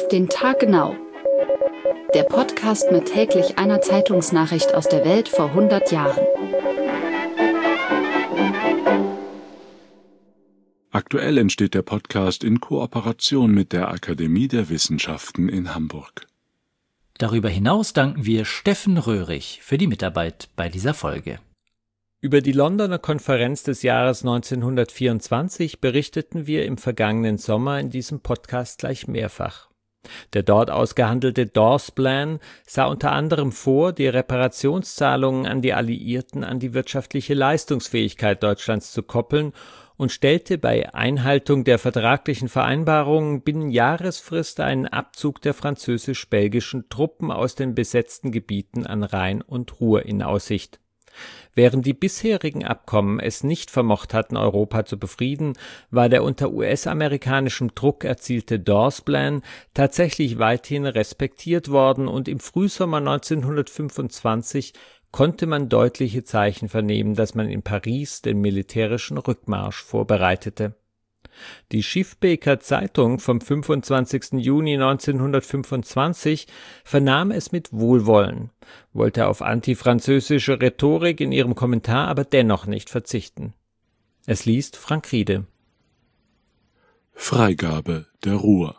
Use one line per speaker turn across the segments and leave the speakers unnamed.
Auf den Tag genau. Der Podcast mit täglich einer Zeitungsnachricht aus der Welt vor 100 Jahren.
Aktuell entsteht der Podcast in Kooperation mit der Akademie der Wissenschaften in Hamburg.
Darüber hinaus danken wir Steffen Röhrig für die Mitarbeit bei dieser Folge.
Über die Londoner Konferenz des Jahres 1924 berichteten wir im vergangenen Sommer in diesem Podcast gleich mehrfach. Der dort ausgehandelte Dawes-Plan sah unter anderem vor, die Reparationszahlungen an die Alliierten an die wirtschaftliche Leistungsfähigkeit Deutschlands zu koppeln und stellte bei Einhaltung der vertraglichen Vereinbarungen binnen Jahresfrist einen Abzug der französisch-belgischen Truppen aus den besetzten Gebieten an Rhein und Ruhr in Aussicht. Während die bisherigen Abkommen es nicht vermocht hatten, Europa zu befrieden, war der unter US-amerikanischem Druck erzielte Dawes-Plan tatsächlich weithin respektiert worden und im Frühsommer 1925 konnte man deutliche Zeichen vernehmen, dass man in Paris den militärischen Rückmarsch vorbereitete. Die Schiffbeker Zeitung vom 25. Juni 1925 vernahm es mit Wohlwollen, wollte auf antifranzösische Rhetorik in ihrem Kommentar aber dennoch nicht verzichten. Es liest Frank Riede.
Freigabe der Ruhr.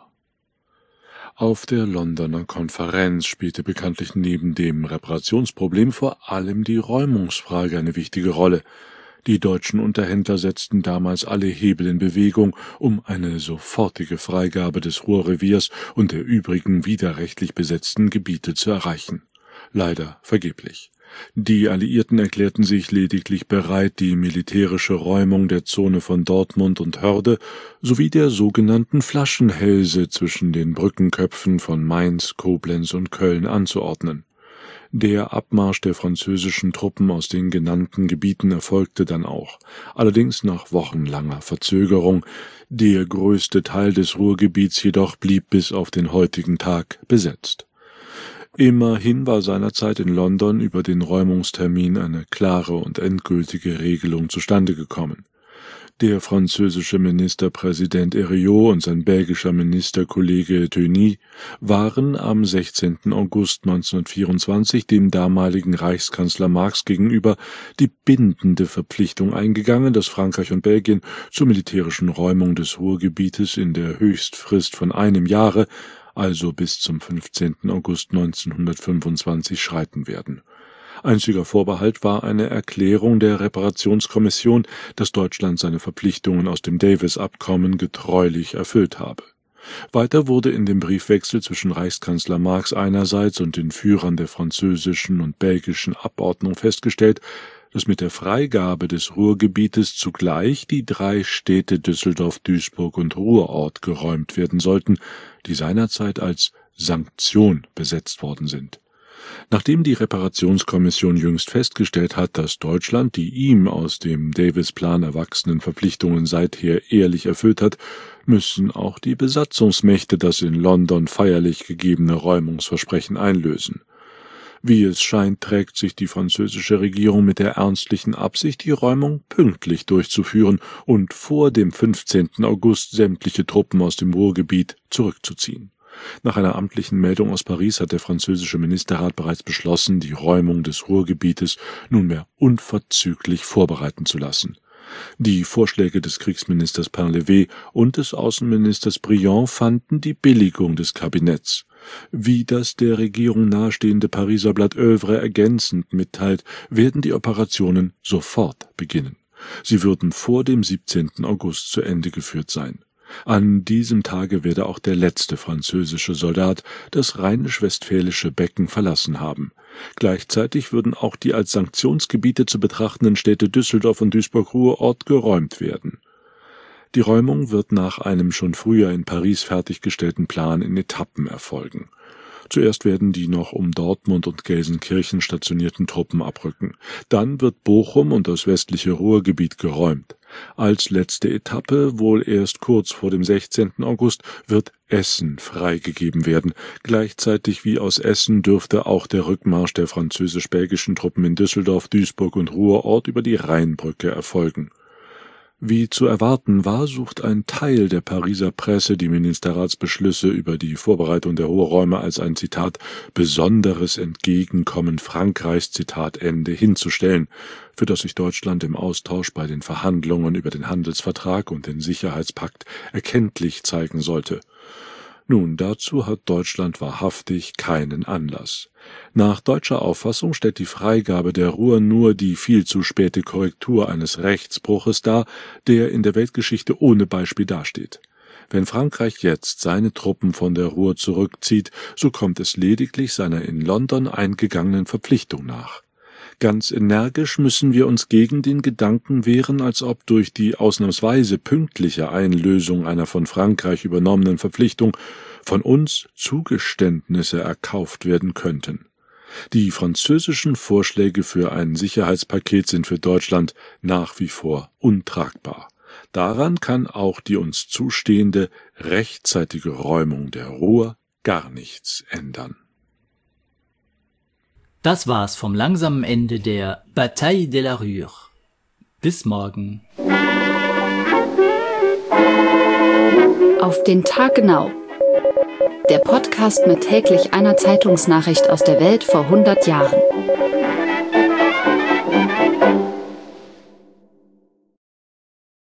Auf der Londoner Konferenz spielte bekanntlich neben dem Reparationsproblem vor allem die Räumungsfrage eine wichtige Rolle. Die deutschen Unterhändler setzten damals alle Hebel in Bewegung, um eine sofortige Freigabe des Ruhrreviers und der übrigen widerrechtlich besetzten Gebiete zu erreichen. Leider vergeblich. Die Alliierten erklärten sich lediglich bereit, die militärische Räumung der Zone von Dortmund und Hörde sowie der sogenannten Flaschenhälse zwischen den Brückenköpfen von Mainz, Koblenz und Köln anzuordnen. Der Abmarsch der französischen Truppen aus den genannten Gebieten erfolgte dann auch, allerdings nach wochenlanger Verzögerung. Der größte Teil des Ruhrgebiets jedoch blieb bis auf den heutigen Tag besetzt. Immerhin war seinerzeit in London über den Räumungstermin eine klare und endgültige Regelung zustande gekommen. Der französische Ministerpräsident Herriot und sein belgischer Ministerkollege Thuny waren am 16. August 1924 dem damaligen Reichskanzler Marx gegenüber die bindende Verpflichtung eingegangen, dass Frankreich und Belgien zur militärischen Räumung des Ruhrgebietes in der Höchstfrist von einem Jahre, also bis zum 15. August 1925, schreiten werden. Einziger Vorbehalt war eine Erklärung der Reparationskommission, dass Deutschland seine Verpflichtungen aus dem Davis-Abkommen getreulich erfüllt habe. Weiter wurde in dem Briefwechsel zwischen Reichskanzler Marx einerseits und den Führern der französischen und belgischen Abordnung festgestellt, dass mit der Freigabe des Ruhrgebietes zugleich die 3 Städte Düsseldorf, Duisburg und Ruhrort geräumt werden sollten, die seinerzeit als Sanktion besetzt worden sind. Nachdem die Reparationskommission jüngst festgestellt hat, dass Deutschland die ihm aus dem Davis-Plan erwachsenen Verpflichtungen seither ehrlich erfüllt hat, müssen auch die Besatzungsmächte das in London feierlich gegebene Räumungsversprechen einlösen. Wie es scheint, trägt sich die französische Regierung mit der ernstlichen Absicht, die Räumung pünktlich durchzuführen und vor dem 15. August sämtliche Truppen aus dem Ruhrgebiet zurückzuziehen. Nach einer amtlichen Meldung aus Paris hat der französische Ministerrat bereits beschlossen, die Räumung des Ruhrgebietes nunmehr unverzüglich vorbereiten zu lassen. Die Vorschläge des Kriegsministers Painlevé und des Außenministers Briand fanden die Billigung des Kabinetts. Wie das der Regierung nahestehende Pariser Blatt Œuvre ergänzend mitteilt, werden die Operationen sofort beginnen. Sie würden vor dem 17. August zu Ende geführt sein. An diesem Tage werde auch der letzte französische Soldat das rheinisch-westfälische Becken verlassen haben. Gleichzeitig würden auch die als Sanktionsgebiete zu betrachtenden Städte Düsseldorf und Duisburg-Ruhrort geräumt werden. Die Räumung wird nach einem schon früher in Paris fertiggestellten Plan in Etappen erfolgen. Zuerst werden die noch um Dortmund und Gelsenkirchen stationierten Truppen abrücken. Dann wird Bochum und das westliche Ruhrgebiet geräumt. Als letzte Etappe, wohl erst kurz vor dem 16. August, wird Essen freigegeben werden. Gleichzeitig wie aus Essen dürfte auch der Rückmarsch der französisch-belgischen Truppen in Düsseldorf, Duisburg und Ruhrort über die Rheinbrücke erfolgen. Wie zu erwarten war, sucht ein Teil der Pariser Presse die Ministerratsbeschlüsse über die Vorbereitung der Ruhrräume als ein, Zitat, besonderes Entgegenkommen Frankreichs, Zitat Ende, hinzustellen, für das sich Deutschland im Austausch bei den Verhandlungen über den Handelsvertrag und den Sicherheitspakt erkenntlich zeigen sollte. Nun, dazu hat Deutschland wahrhaftig keinen Anlass. Nach deutscher Auffassung stellt die Freigabe der Ruhr nur die viel zu späte Korrektur eines Rechtsbruches dar, der in der Weltgeschichte ohne Beispiel dasteht. Wenn Frankreich jetzt seine Truppen von der Ruhr zurückzieht, so kommt es lediglich seiner in London eingegangenen Verpflichtung nach. Ganz energisch müssen wir uns gegen den Gedanken wehren, als ob durch die ausnahmsweise pünktliche Einlösung einer von Frankreich übernommenen Verpflichtung von uns Zugeständnisse erkauft werden könnten. Die französischen Vorschläge für ein Sicherheitspaket sind für Deutschland nach wie vor untragbar. Daran kann auch die uns zustehende rechtzeitige Räumung der Ruhr gar nichts ändern.
Das war's vom langsamen Ende der Bataille de la Ruhr. Bis morgen.
Auf den Tag genau. Der Podcast mit täglich einer Zeitungsnachricht aus der Welt vor 100 Jahren.